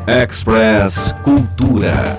Express Cultura.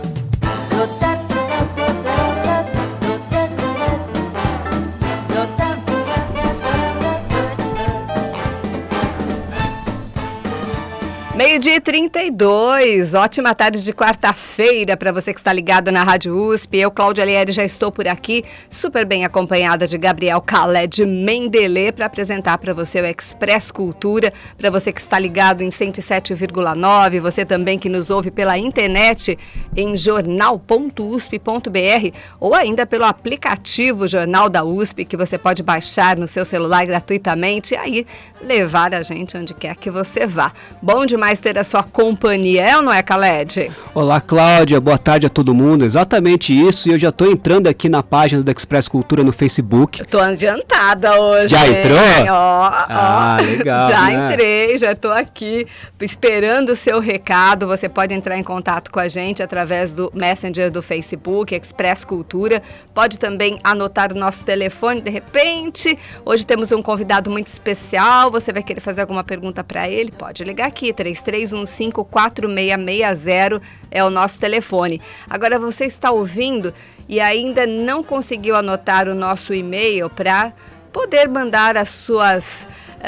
Meio-dia e 32, ótima tarde de quarta-feira para você que está ligado na Rádio USP. Eu, Cláudia Alieri, já estou por aqui, super bem acompanhada de Gabriel Khaled Mendelê para apresentar para você o Express Cultura, para você que está ligado em 107,9, você também que nos ouve pela internet em jornal.usp.br ou ainda pelo aplicativo Jornal da USP, que você pode baixar no seu celular gratuitamente e aí levar a gente onde quer que você vá. Bom demais ter a sua companhia, é ou não é, Khaled? Olá, Cláudia, boa tarde a todo mundo, exatamente isso, e eu já estou entrando aqui na página da Express Cultura no Facebook. Eu tô adiantada hoje. Já entrou? Legal, já né? Entrei, já estou aqui esperando o seu recado. Você pode entrar em contato com a gente através do Messenger do Facebook, Express Cultura, pode também anotar o nosso telefone, de repente, hoje temos um convidado muito especial, você vai querer fazer alguma pergunta para ele, pode ligar aqui, 3315-4660 é o nosso telefone. Agora você está ouvindo e ainda não conseguiu anotar o nosso e-mail para poder mandar as suas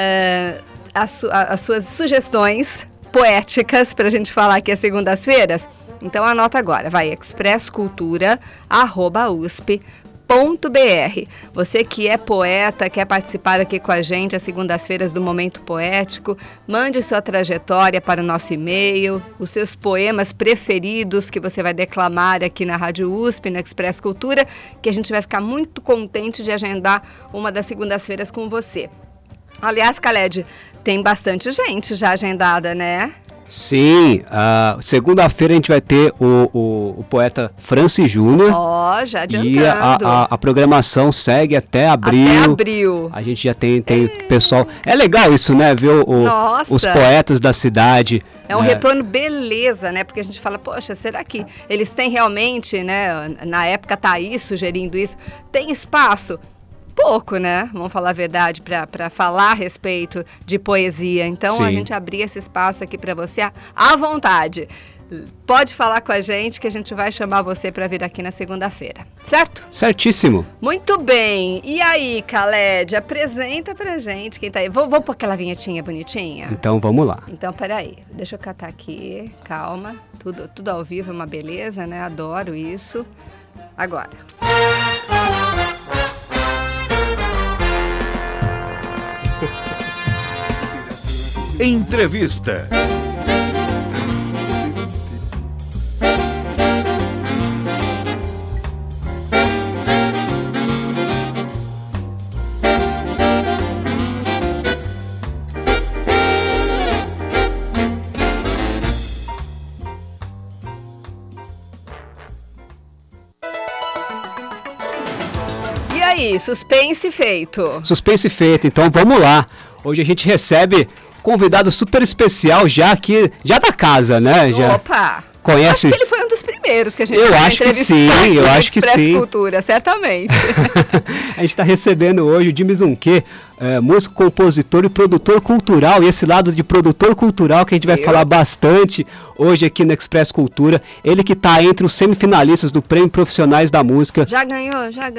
sugestões poéticas para a gente falar aqui às segundas-feiras? Então anota agora, vai expresscultura@usp.br. Você que é poeta, quer participar aqui com a gente às segundas-feiras do Momento Poético, mande sua trajetória para o nosso e-mail, os seus poemas preferidos que você vai declamar aqui na Rádio USP, no Express Cultura, que a gente vai ficar muito contente de agendar uma das segundas-feiras com você. Aliás, Khaled, tem bastante gente já agendada, né? Sim, segunda-feira a gente vai ter o poeta Francis Júnior. Já adiantando. E a programação segue até abril. Até abril. A gente já tem pessoal. É legal isso, né? Ver os poetas da cidade. É um retorno beleza, né? Porque a gente fala, poxa, será que eles têm realmente, né? Na época Thaís sugerindo isso, tem espaço? Pouco, né? Vamos falar a verdade, para falar a respeito de poesia. Então, a gente abrir esse espaço aqui para você à vontade. Pode falar com a gente que a gente vai chamar você para vir aqui na segunda-feira, certo? Certíssimo. Muito bem. E aí, Khaled, apresenta pra gente quem tá aí. Vamos pôr aquela vinhetinha bonitinha? Então, vamos lá. Então, peraí. Deixa eu catar aqui. Calma. Tudo ao vivo é uma beleza, né? Adoro isso. Agora. Entrevista. E aí, suspense feito. Suspense feito, então vamos lá. Hoje a gente recebe convidado super especial já aqui, já da casa, né? Opa! Conhece? Acho que ele foi um dos primeiros que a gente eu acho que sim. Express Cultura, certamente. A gente está recebendo hoje o Jimmy Zunquê, músico, compositor e produtor cultural. E esse lado de produtor cultural que a gente vai falar bastante hoje aqui no Express Cultura. Ele que está entre os semifinalistas do Prêmio Profissionais da Música. Já ganhou.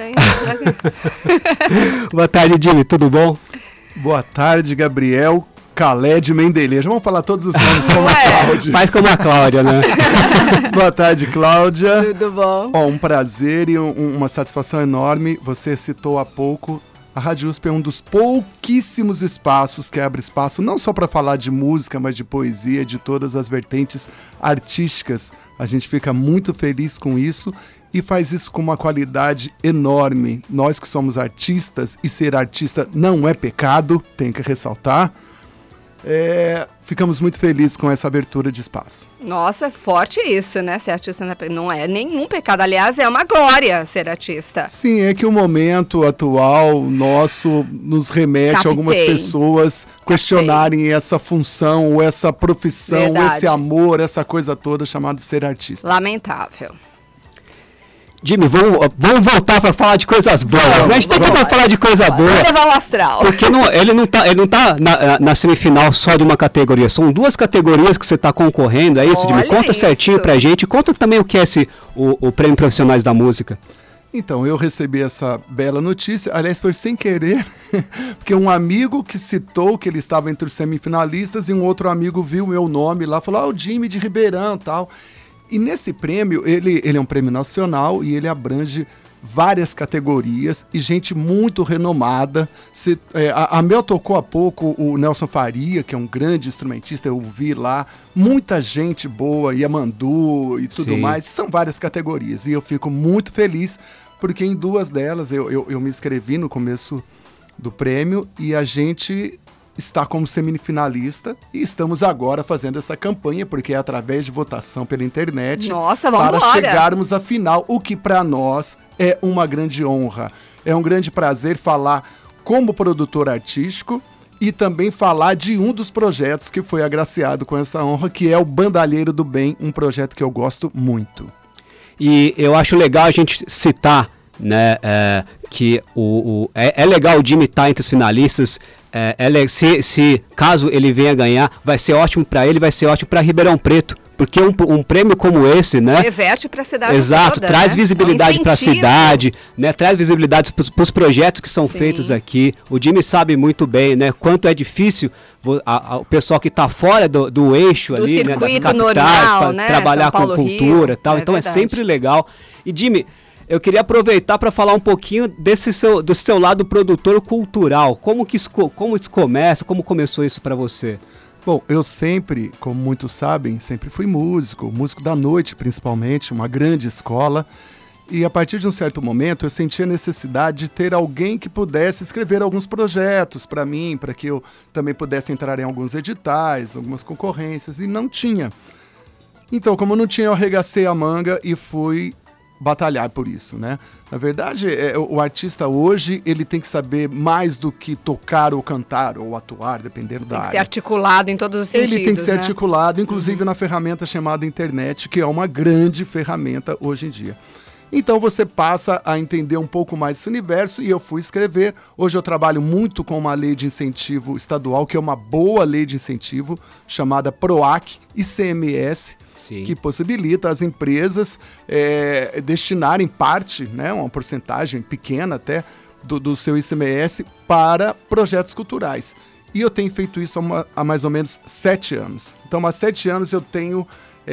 Boa tarde, Jimmy, tudo bom? Boa tarde, Gabriel Khaled Mendelê. Já vamos falar todos os nomes como a Cláudia. Faz como a Cláudia, né? Boa tarde, Cláudia. Tudo bom? Um prazer e uma satisfação enorme. Você citou há pouco, a Rádio USP é um dos pouquíssimos espaços que abre espaço não só para falar de música, mas de poesia, de todas as vertentes artísticas. A gente fica muito feliz com isso e faz isso com uma qualidade enorme. Nós que somos artistas, e ser artista não é pecado, tenho que ressaltar, ficamos muito felizes com essa abertura de espaço. Nossa, forte isso, né? Ser artista não é nenhum pecado. Aliás, é uma glória ser artista. Sim, é que o momento atual nosso nos remete a algumas pessoas questionarem essa função, ou essa profissão, ou esse amor, essa coisa toda chamada ser artista. Lamentável. Jimmy, vamos voltar para falar de coisas boas. A gente tem que falar de coisa boa. Vamos levar o astral. Porque ele não tá na semifinal só de uma categoria. São 2 categorias que você está concorrendo, é isso, Jimmy? Conta certinho pra gente. Conta também o que é o Prêmio Profissionais da Música. Então, eu recebi essa bela notícia, aliás, foi sem querer, porque um amigo que citou que ele estava entre os semifinalistas e um outro amigo viu o meu nome lá, falou, o Jimmy de Ribeirão e tal. E nesse prêmio, ele é um prêmio nacional e ele abrange várias categorias e gente muito renomada. A Mel tocou há pouco o Nelson Faria, que é um grande instrumentista, eu vi lá, muita gente boa, Yamandu e tudo mais, são várias categorias e eu fico muito feliz porque em 2 delas eu me inscrevi no começo do prêmio e a gente está como semifinalista e estamos agora fazendo essa campanha, porque é através de votação pela internet. Nossa, vamos para chegarmos à final, o que para nós é uma grande honra. É um grande prazer falar como produtor artístico e também falar de um dos projetos que foi agraciado com essa honra, que é o Bandalheira do Bem, um projeto que eu gosto muito. E eu acho legal a gente citar, né, que é legal o Jimmy estar entre os finalistas. Se caso ele venha ganhar, vai ser ótimo para ele, vai ser ótimo para Ribeirão Preto, porque um prêmio como esse, né? Reverte para a cidade. Exato, toda, traz né? visibilidade para a cidade, né? Traz visibilidade para os projetos que são feitos aqui. O Jimmy sabe muito bem, né? Quanto é difícil o pessoal que está fora do eixo do ali, né? Das capitais, normal, né? Trabalhar com cultura e tal. Então verdade. É sempre legal. E Jimmy, eu queria aproveitar para falar um pouquinho do seu lado produtor cultural. Como isso começa? Como começou isso para você? Bom, eu sempre, como muitos sabem, sempre fui músico da noite principalmente, uma grande escola. E a partir de um certo momento eu senti a necessidade de ter alguém que pudesse escrever alguns projetos para mim, para que eu também pudesse entrar em alguns editais, algumas concorrências, e não tinha. Então, como não tinha, eu arregacei a manga e fui batalhar por isso, né? Na verdade, o artista hoje, ele tem que saber mais do que tocar ou cantar ou atuar, dependendo da área. Tem que ser articulado em todos os sentidos, ele tem que ser né? articulado, inclusive na ferramenta chamada internet, que é uma grande ferramenta hoje em dia. Então você passa a entender um pouco mais desse universo e eu fui escrever. Hoje eu trabalho muito com uma lei de incentivo estadual, que é uma boa lei de incentivo, chamada PROAC ICMS, Sim. que possibilita as empresas destinarem parte, né, uma porcentagem pequena até, do seu ICMS para projetos culturais. E eu tenho feito isso há mais ou menos 7 anos. Então, há 7 anos eu tenho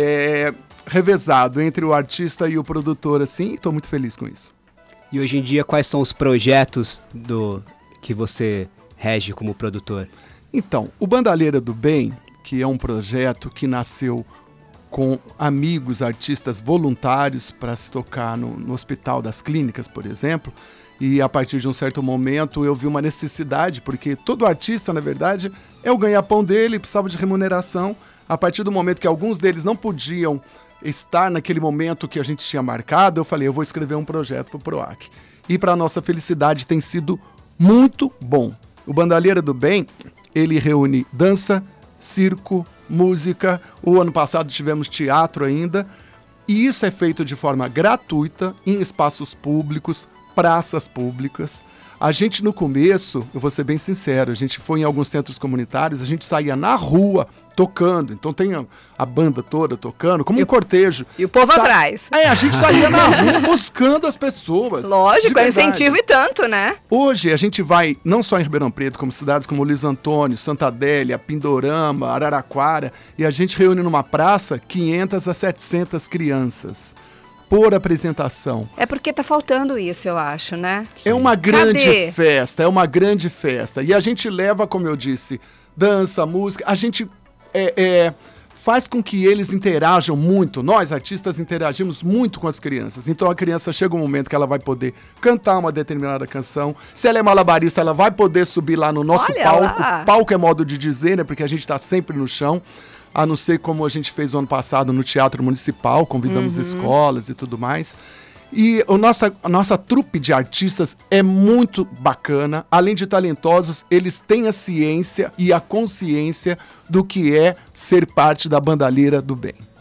revezado entre o artista e o produtor, assim, e estou muito feliz com isso. E hoje em dia, quais são os projetos que você rege como produtor? Então, o Bandalheira do Bem, que é um projeto que nasceu com amigos, artistas voluntários para se tocar no Hospital das Clínicas, por exemplo, e a partir de um certo momento eu vi uma necessidade, porque todo artista, na verdade, é o ganha-pão dele, precisava de remuneração. A partir do momento que alguns deles não podiam estar naquele momento que a gente tinha marcado, eu falei, eu vou escrever um projeto para o PROAC. E para nossa felicidade tem sido muito bom. O Bandalheira do Bem, ele reúne dança, circo, música. O ano passado tivemos teatro ainda. E isso é feito de forma gratuita, em espaços públicos, praças públicas. A gente, no começo, eu vou ser bem sincero, a gente foi em alguns centros comunitários, a gente saía na rua tocando. Então tem a banda toda tocando, como um cortejo. E o povo atrás. A gente saía na rua buscando as pessoas. Lógico, é incentivo e tanto, né? Hoje a gente vai, não só em Ribeirão Preto, como cidades como Luiz Antônio, Santa Adélia, Pindorama, Araraquara, e a gente reúne numa praça 500 a 700 crianças por apresentação. É porque tá faltando isso, eu acho, né? É uma grande festa, é uma grande festa. E a gente leva, como eu disse, dança, música, a gente faz com que eles interajam muito. Nós, artistas, interagimos muito com as crianças. Então a criança chega um momento que ela vai poder cantar uma determinada canção. Se ela é malabarista, ela vai poder subir lá no nosso palco. Lá. Palco é modo de dizer, né? Porque a gente está sempre no chão. A não ser como a gente fez o ano passado no Teatro Municipal, convidamos escolas e tudo mais. E a nossa trupe de artistas é muito bacana. Além de talentosos, eles têm a ciência e a consciência do que é ser parte da Bandalheira do Bem.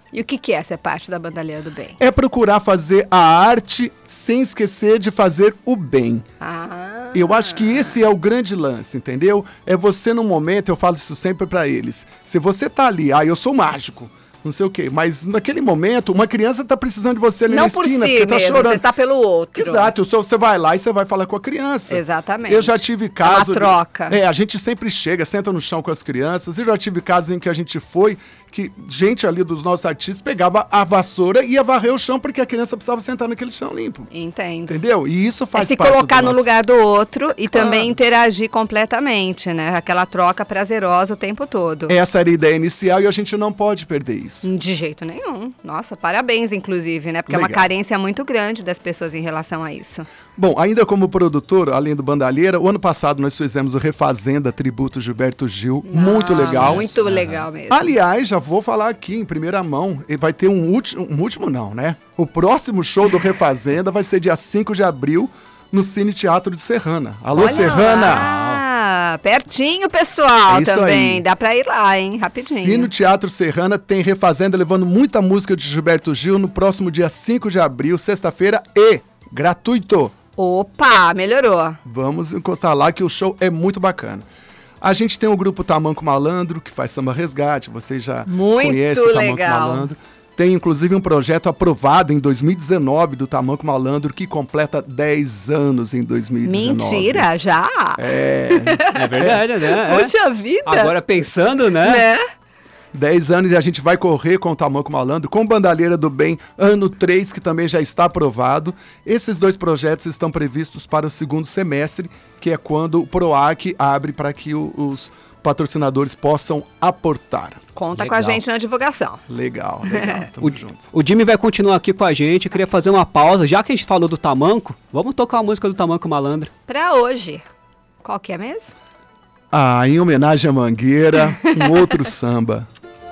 E o que é ser parte da Bandalheira do Bem? É procurar fazer a arte sem esquecer de fazer o bem. Eu acho que esse é o grande lance, entendeu? É você no momento, eu falo isso sempre pra eles. Se você tá ali, eu sou mágico, não sei o quê, mas naquele momento, uma criança tá precisando de você ali na esquina, porque tá chorando. Você está pelo outro. Exato, você vai lá e você vai falar com a criança. Exatamente. Eu já tive casos... uma troca. A gente sempre chega, senta no chão com as crianças, e já tive casos em que a gente foi, que gente ali dos nossos artistas pegava a vassoura e ia varrer o chão, porque a criança precisava sentar naquele chão limpo. Entendo. Entendeu? E isso faz se parte colocar no nosso... lugar do outro e também interagir completamente, né? Aquela troca prazerosa o tempo todo. Essa era a ideia inicial e a gente não pode perder isso. De jeito nenhum. Nossa, parabéns, inclusive, né? Porque Legal. é uma carência muito grande das pessoas em relação a isso. Bom, ainda como produtor, além do Bandalheira, o ano passado nós fizemos o Refazenda Tributo Gilberto Gil. Muito legal. Muito legal mesmo. Aliás, já vou falar aqui em primeira mão, e vai ter um último não, né? O próximo show do Refazenda vai ser dia 5 de abril no Cine Teatro de Serrana. Alô, Olha Serrana! lá, pertinho, pessoal, É isso também. aí. Dá pra ir lá, hein? Rapidinho. Cine Teatro Serrana tem Refazenda levando muita música de Gilberto Gil no próximo dia 5 de abril, sexta-feira, e gratuito. Opa, melhorou. Vamos encostar lá que o show é muito bacana. A gente tem o grupo Tamanco Malandro, que faz samba resgate, vocês já conhecem o Tamanco Malandro. Tem inclusive um projeto aprovado em 2019 do Tamanco Malandro, que completa 10 anos em 2019. Mentira, já? É verdade, né? Poxa vida. Agora pensando, né? 10 anos e a gente vai correr com o Tamanco Malandro, com Bandalheira do Bem, ano 3, que também já está aprovado. Esses 2 projetos estão previstos para o segundo semestre, que é quando o PROAC abre para que os patrocinadores possam aportar. Conta Legal. com a gente na divulgação. Legal, estamos juntos. O Jimmy vai continuar aqui com a gente. Eu queria fazer uma pausa. Já que a gente falou do Tamanco, vamos tocar a música do Tamanco Malandro. Pra hoje, qual que é mesmo? Em homenagem à Mangueira, um outro samba.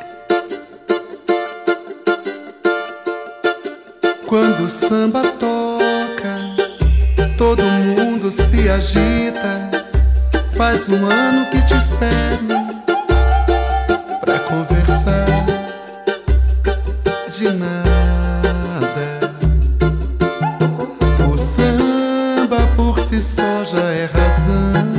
Quando o samba toca, todo mundo se agita. Faz um ano que te espero pra conversar de nada. O samba por si só já é razão.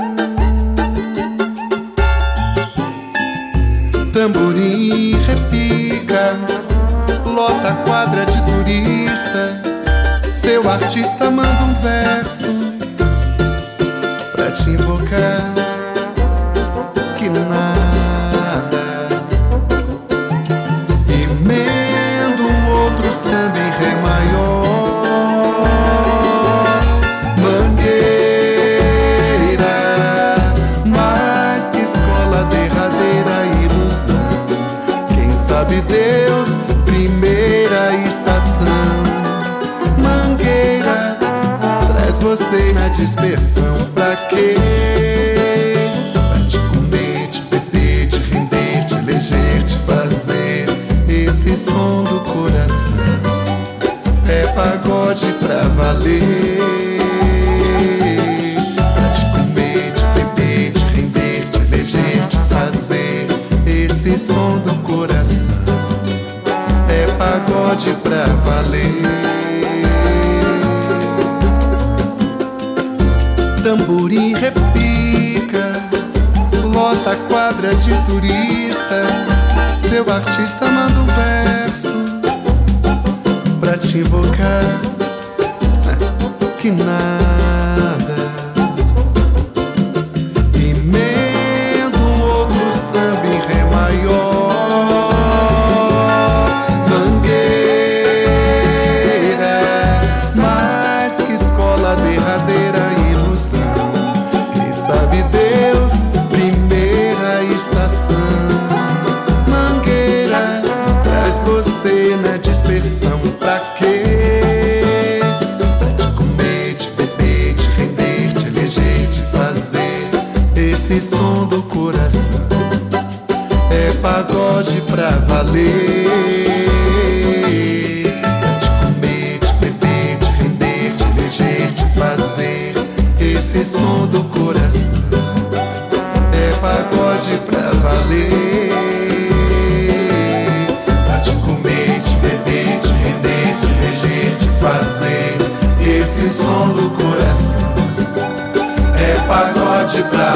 Tamborim repica, lota a quadra de turista. Seu artista manda um verso pra te invocar, que nada. Emendo um outro samba em ré maior. Mangueira, mais que escola, derradeira ilusão. Quem sabe Deus, primeira estação. Mangueira, traz você na dispersão. Pra quê? Pra te comer, te beber, te render, te eleger, te fazer esse som do coração. É pagode pra valer. Pra te comer, te beber, te render, te eleger, te fazer esse som do coração. É pagode pra valer. Tamborim repica, lota a quadra de turista. Seu artista manda um verso pra te invocar, que nada. Emendo um outro samba em ré maior. Mangueira, mais que escola, derradeira ilusão. Quem sabe Deus, primeira estação. Mangueira, traz você na dispersão. Pra quê? Pra te comer, te beber, te render, te eleger, te fazer esse som do coração. É pagode pra valer. Pra te comer, te beber, te render, te eleger, te fazer esse som do coração. É pagode pra valer. Pra te comer, som do coração. É pagode pra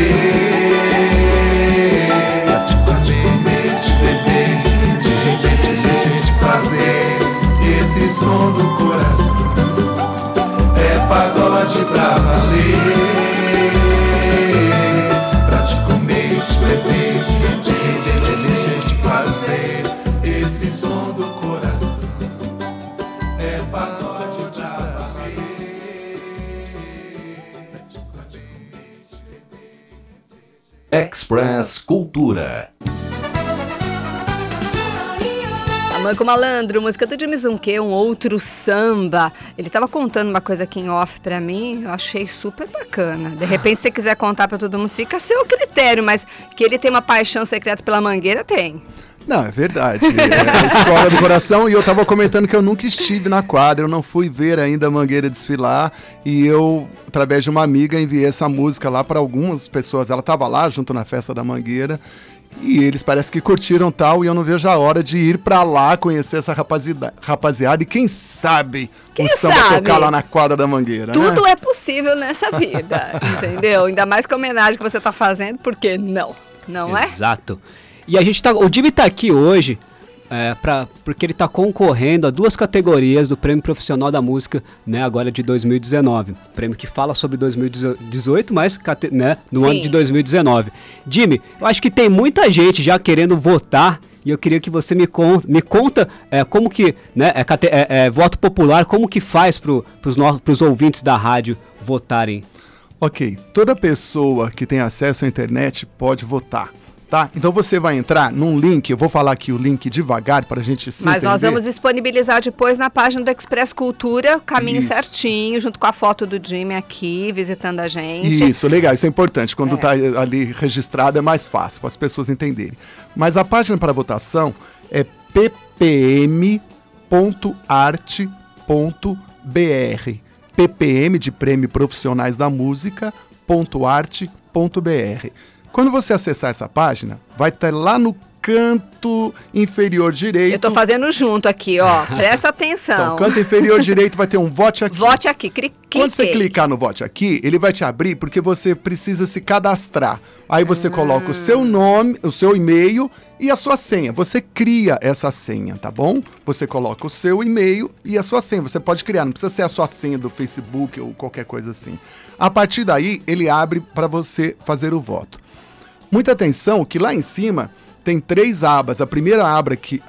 valer. Praticamente beber, de fazer esse som do coração. É pagode pra valer. Praticamente beber, de fazer esse som do coração. É pagode pra valer. Express Cultura. Mãe com Malandro, música do Jimmy Zunquê, um outro samba. Ele tava contando uma coisa aqui em off pra mim, eu achei super bacana. De repente, se você quiser contar pra todo mundo, fica a seu critério, mas que ele tem uma paixão secreta pela Mangueira, tem. Não, é verdade. É a escola do coração, e eu tava comentando que eu nunca estive na quadra, eu não fui ver ainda a Mangueira desfilar, e eu, através de uma amiga, enviei essa música lá para algumas pessoas. Ela tava lá junto na festa da Mangueira, e eles parece que curtiram tal, e eu não vejo a hora de ir pra lá conhecer essa rapaziada, e quem sabe o samba tocar lá na quadra da Mangueira. Tudo né? é possível nessa vida, entendeu? Ainda mais com a homenagem que você tá fazendo, porque não é? Exato. E a gente o Jimmy tá aqui hoje porque ele tá concorrendo a 2 categorias do Prêmio Profissional da Música, né, agora de 2019. Prêmio que fala sobre 2018, mas né, no ano de 2019. Jimmy, eu acho que tem muita gente já querendo votar, e eu queria que você me conta como que, né, voto popular, como que faz pros ouvintes da rádio votarem. Ok, toda pessoa que tem acesso à internet pode votar. Tá? Então você vai entrar num link, eu vou falar aqui o link devagar para a gente se entender. Nós vamos disponibilizar depois na página do Express Cultura, o caminho certinho, junto com a foto do Jimmy aqui, visitando a gente. Isso, legal, isso é importante, quando tá ali registrado é mais fácil, para as pessoas entenderem. Mas a página para votação é ppm.arte.br, ppm de Prêmio Profissionais da Música, .arte.br. Quando você acessar essa página, vai estar lá no canto inferior direito. Eu tô fazendo junto aqui, ó. Presta atenção. Então, canto inferior direito vai ter um Vote Aqui. Vote Aqui. Quando você clicar no Vote Aqui, ele vai te abrir porque você precisa se cadastrar. Aí você coloca o seu nome, o seu e-mail e a sua senha. Você cria essa senha, tá bom? Você coloca o seu e-mail e a sua senha. Você pode criar, não precisa ser a sua senha do Facebook ou qualquer coisa assim. A partir daí, ele abre para você fazer o voto. Muita atenção que lá em cima tem 3 abas. A primeira aba que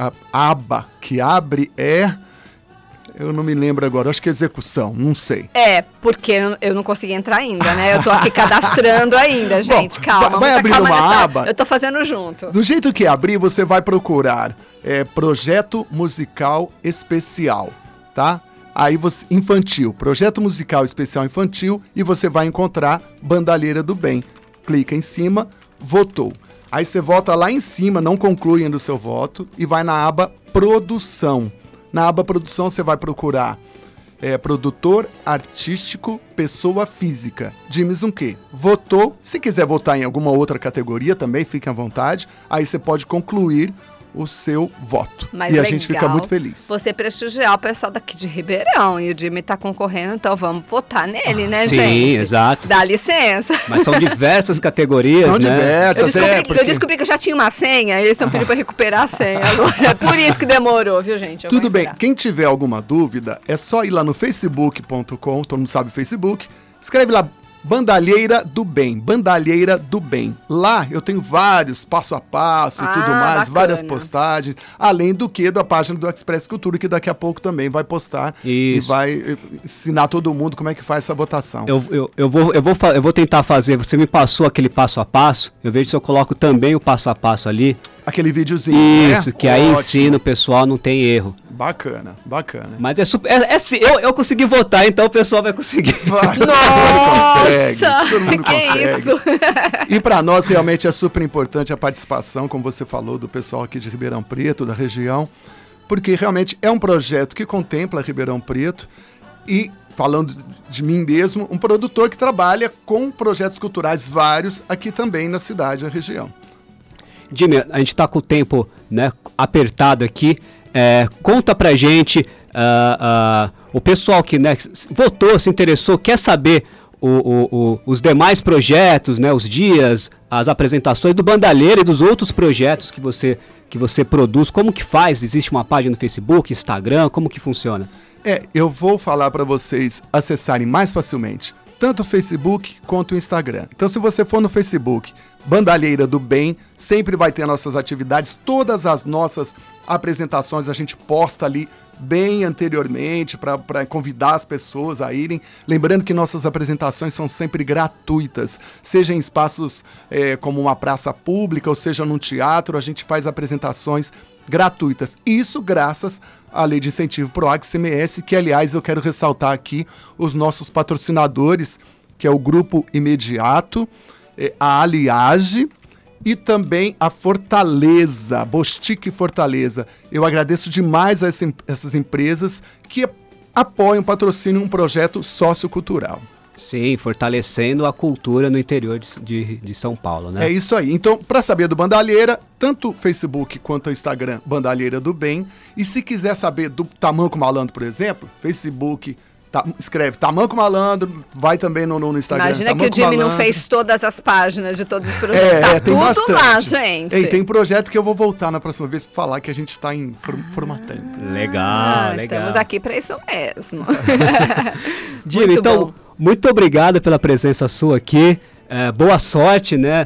abre é... Eu não me lembro agora, acho que é execução, não sei. Porque eu não consegui entrar ainda, né? Eu tô aqui cadastrando ainda, gente. Bom, calma. vai abrir uma aba. Eu tô fazendo junto. Do jeito que abrir, você vai procurar Projeto Musical Especial, tá? Aí você, infantil, Projeto Musical Especial Infantil, e você vai encontrar Bandalheira do Bem. Clica em cima, votou. Aí você vota lá em cima, não conclui ainda o seu voto, e vai na aba Produção. Na aba Produção você vai procurar produtor artístico, pessoa física. Jimmy Zunquê. Votou. Se quiser votar em alguma outra categoria também, fique à vontade. Aí você pode concluir o seu voto. Mas e a gente fica muito feliz. Você prestigiar o pessoal daqui de Ribeirão, e o Jimmy tá concorrendo, então vamos votar nele, né, Sim, gente? Sim, exato. Dá licença. Mas são diversas categorias, são né? diversas, eu descobri que eu já tinha uma senha, e eles estão pedindo para recuperar a senha agora. É por isso que demorou, viu, gente? Tudo bem, quem tiver alguma dúvida, é só ir lá no facebook.com, todo mundo sabe o Facebook, escreve lá Bandalheira do Bem, Bandalheira do Bem. Lá eu tenho vários passo a passo e tudo mais, bacana. Várias postagens, além do que da página do Express Cultura, que daqui a pouco também vai postar. Isso. E vai ensinar todo mundo como é que faz essa votação. Eu vou tentar fazer, você me passou aquele passo a passo, eu vejo se eu coloco também o passo a passo ali. Aquele videozinho, Isso, né? Que aí ensina o pessoal, não tem erro. Bacana, bacana. Mas eu consegui votar, então o pessoal vai conseguir. Nossa! Todo mundo consegue. Isso? E para nós realmente é super importante a participação, como você falou, do pessoal aqui de Ribeirão Preto, da região, porque realmente é um projeto que contempla Ribeirão Preto e, falando de mim mesmo, um produtor que trabalha com projetos culturais vários aqui também na cidade, na região. Jimmy, a gente está com o tempo, né, apertado aqui. Conta pra gente o pessoal que, né, votou, se interessou, quer saber os demais projetos, né, os dias, as apresentações do Bandalheira e dos outros projetos que você produz, como que faz? Existe uma página no Facebook, Instagram, como que funciona? Eu vou falar para vocês acessarem mais facilmente, tanto o Facebook quanto o Instagram. Então, se você for no Facebook, Bandalheira do Bem, sempre vai ter nossas atividades, todas as nossas apresentações a gente posta ali bem anteriormente para convidar as pessoas a irem. Lembrando que nossas apresentações são sempre gratuitas, seja em espaços como uma praça pública ou seja num teatro, a gente faz apresentações gratuitas. Isso graças à Lei de Incentivo PROAC CMS, que aliás eu quero ressaltar aqui os nossos patrocinadores, que é o Grupo Imediato, a Aliage e também a Fortaleza, Bostique Fortaleza. Eu agradeço demais a essas empresas que apoiam, patrocinam um projeto sociocultural. Sim, fortalecendo a cultura no interior de São Paulo, né? É isso aí. Então, para saber do Bandalheira, tanto o Facebook quanto o Instagram, Bandalheira do Bem. E se quiser saber do Tamanco Malandro, por exemplo, Facebook, escreve Tamanco Malandro, vai também no Instagram. Imagina Tamanco que o Jimmy Malandro. não fez todas as páginas de todos os projetos. Tá tem tudo bastante. lá, gente. Tem projeto que eu vou voltar na próxima vez para falar que a gente está em formatando. Legal. Estamos aqui para isso mesmo. Jimmy, então, bom. Muito obrigado pela presença sua aqui. Boa sorte, né,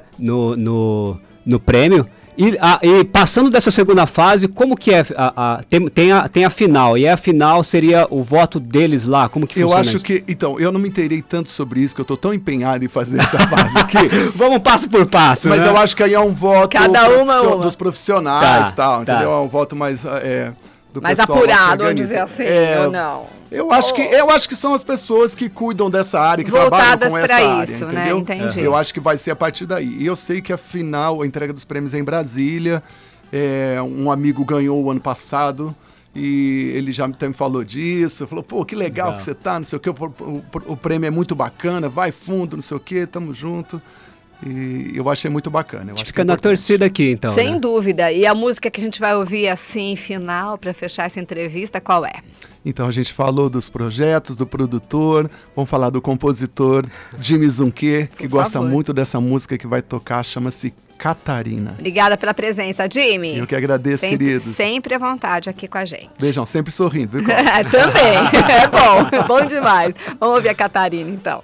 no prêmio. E passando dessa segunda fase, como que é? Tem a final, e a final seria o voto deles lá, como que funciona? Eu acho que, então, eu não me inteirei tanto sobre isso, que eu estou tão empenhado em fazer essa fase aqui. Vamos passo por passo, Mas né? eu acho que aí é um voto Cada uma. dos profissionais, Tá. entendeu? É um voto mais do mais pessoal apurado, vamos organiza. dizer assim, ou não? Eu acho que são as pessoas que cuidam dessa área, que Voltadas trabalham com essa pra área, isso, entendeu? né? Entendi. Eu acho que vai ser a partir daí. E eu sei que a final, a entrega dos prêmios é em Brasília. Um amigo ganhou o ano passado e ele já me falou disso. Falou, pô, que legal que você tá, não sei o quê. O prêmio é muito bacana, vai fundo, não sei o quê, tamo junto. E eu achei muito bacana. A gente fica na torcida aqui, então. Sem né? dúvida. E a música que a gente vai ouvir assim, final, para fechar essa entrevista, qual é? Então a gente falou dos projetos, do produtor, vamos falar do compositor Jimmy Zunque, que gosta muito dessa música que vai tocar, chama-se Catarina. Obrigada pela presença, Jimmy. Eu que agradeço, queridos. Sempre à vontade aqui com a gente. Beijão, sempre sorrindo, viu? Também, é bom demais. Vamos ouvir a Catarina, então.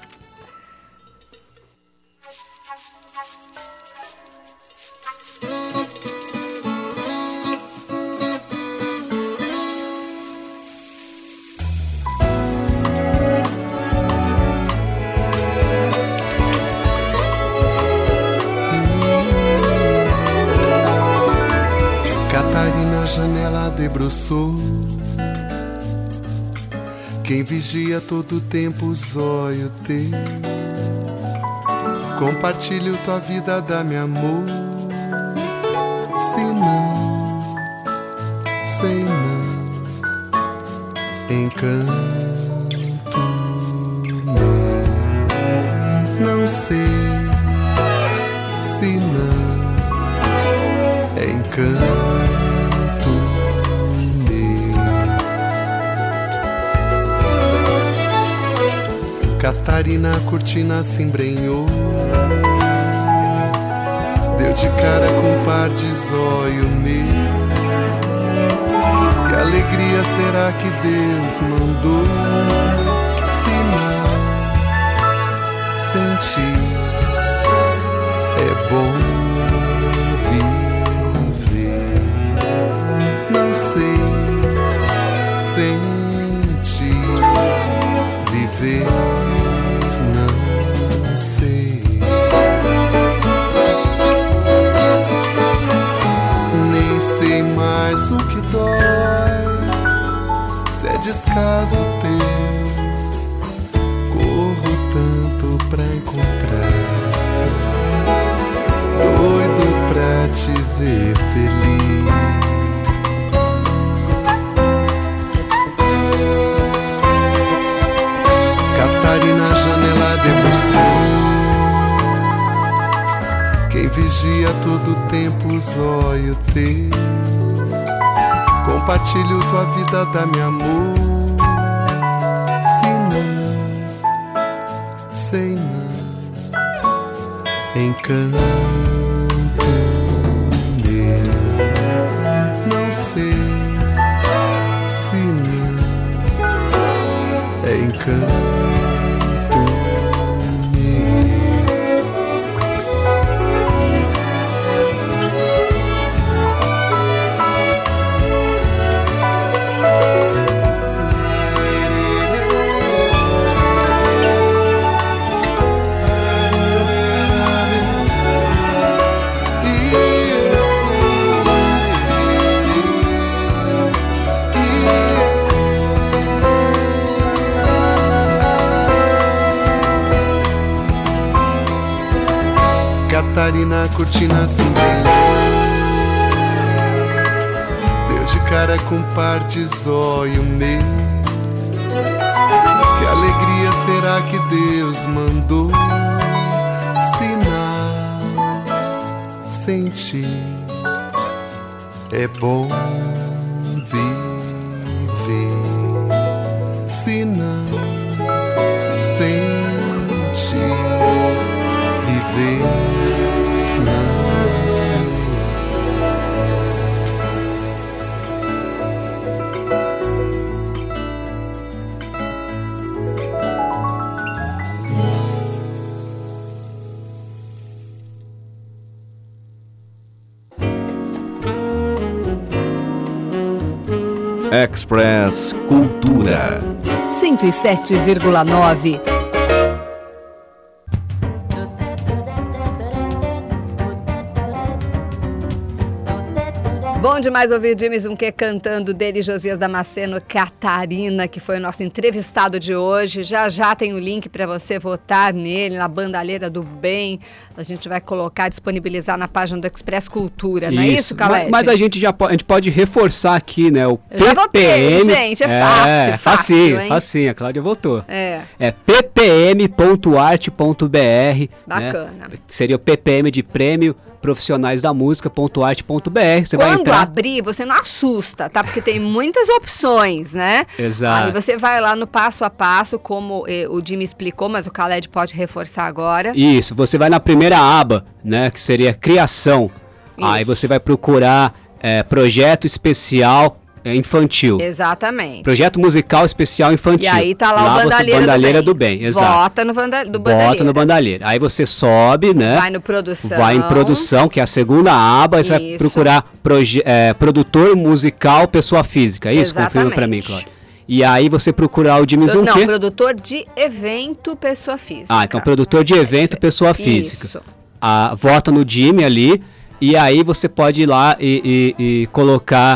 Catarina, janela debruçou. Quem vigia todo o tempo o zóio teu. Compartilho tua vida, dá-me amor. Se não, sei não, encanto meu. Não sei se não, encanto. Catarina, a cortina se embrenhou. Deu de cara com um par de zóio meu. Que alegria será que Deus mandou? Se não sentir, é bom viver. Não sei sentir, viver. O que dói, se é descaso teu, corro tanto pra encontrar, doido pra te ver feliz. Catarina, janela debruçou. Quem vigia todo o tempo o zóio teu. Compartilho tua vida, dá-me amor. sei não, encanto meu. Não sei se não é encanto. Catarina, cortina se empenhou, deu de cara com par de zóio meu. Que alegria será que Deus mandou? Sinal, sentir, é bom viver. Sinal, sentir, viver. Express Cultura 107,9. Bom demais ouvir James Unke cantando dele, Josias Damasceno, Catarina, que foi o nosso entrevistado de hoje. Já já tem o link para você votar nele, na Bandalheira do Bem. A gente vai colocar, disponibilizar na página do Express Cultura, não é isso, Calete? Mas a gente pode reforçar aqui, né? O já PPM. Votei, gente, é fácil, hein? Facinho, a Cláudia votou. É ppm.arte.br. Bacana. Né? Que seria o PPM de Prêmio Profissionais da Música.arte.br. Quando abrir, você não assusta, tá? Porque tem muitas opções, né? Exato. Aí você vai lá no passo a passo, como o Jimmy explicou, mas o Khaled pode reforçar agora. Isso, você vai na primeira aba, né? Que seria Criação. Isso. Aí você vai procurar Projeto Especial Infantil. Exatamente. Projeto Musical Especial Infantil. E aí tá lá o Bandalheira do Bem. Exato. Vota no Bandalheira. Bota no Bandalheira. Aí você sobe, né? Vai no Produção. Vai em Produção, que é a segunda aba. Aí você vai procurar Produtor Musical Pessoa Física. É isso? Exatamente. Confirma pra mim, Cláudia. E aí você procurar o Jimmy Unke. Não, Produtor de Evento Pessoa Física. Ah, então Produtor de Evento Pessoa Física. Isso. Vota no Jimmy ali. E aí você pode ir lá e colocar...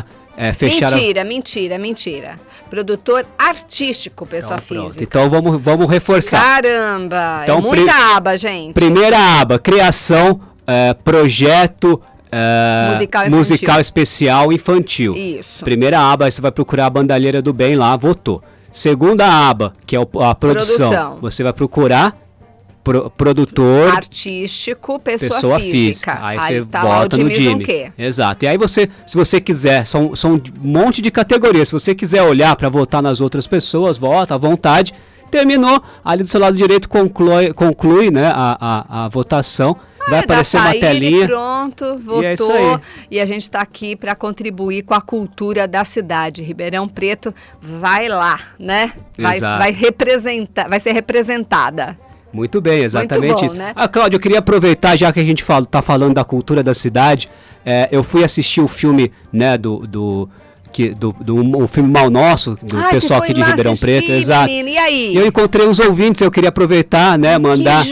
Mentira. Produtor artístico, pessoa física. Então vamos reforçar. Caramba, então, muita aba, gente. Primeira aba, Criação, Projeto musical Especial Infantil. Isso. Primeira aba, aí você vai procurar a Bandalheira do Bem lá, votou. Segunda aba, que é a produção. Você vai procurar produtor artístico, pessoa física. Aí você tá vota no Jimmy. Exato. E aí se você quiser, são um monte de categorias. Se você quiser olhar para votar nas outras pessoas, vota à vontade. Terminou, ali do seu lado direito conclui, né, a votação. Vai aparecer uma telinha. Pronto, votou. E a gente está aqui para contribuir com a cultura da cidade. Tá Preto vai lá, né? Vai ser representada. Muito bem, exatamente muito bom, isso. Né? Cláudia, eu queria aproveitar, já que a gente está falando da cultura da cidade, eu fui assistir o filme, né, do filme Mal Nosso, do pessoal aqui de Ribeirão Preto. Exato. Menina, e aí? Eu encontrei uns ouvintes, eu queria aproveitar, né, mandar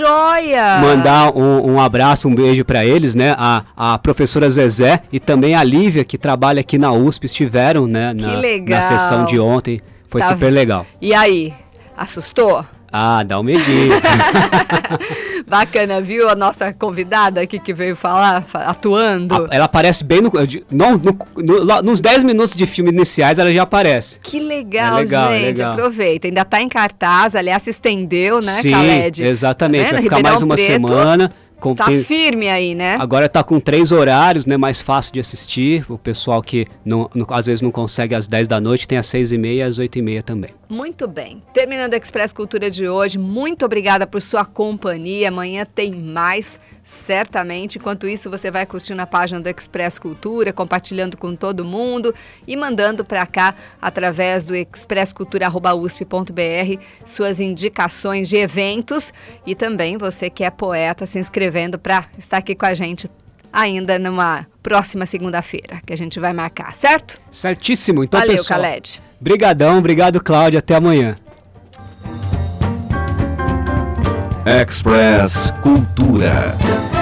um abraço, um beijo para eles, né, a professora Zezé e também a Lívia, que trabalha aqui na USP, estiveram, né, na sessão de ontem, foi super legal. E aí, assustou? Ah, dá um medinho. Bacana, viu a nossa convidada aqui que veio falar, atuando? Ela aparece bem nos 10 minutos de filme iniciais, ela já aparece. Que legal, gente, aproveita. Ainda tá em cartaz, aliás, se estendeu, né, Sim, Khaled? exatamente, tá vai ficar mais uma semana. Tá firme aí, né? Agora tá com 3 horários, né? Mais fácil de assistir. O pessoal que às vezes não consegue às 10 da noite, tem às 6h30 e às 8h30 também. Muito bem. Terminando o Expresso Cultura de hoje, muito obrigada por sua companhia. Amanhã tem mais, certamente. Enquanto isso, você vai curtindo a página do Expresso Cultura, compartilhando com todo mundo e mandando para cá, através do expresscultura@usp.br, suas indicações de eventos. E também você que é poeta, se inscrevendo para estar aqui com a gente ainda numa próxima segunda-feira, que a gente vai marcar, certo? Certíssimo. Então, valeu, pessoal, Khaled. Brigadão, obrigado, Cláudia. Até amanhã. Express Cultura.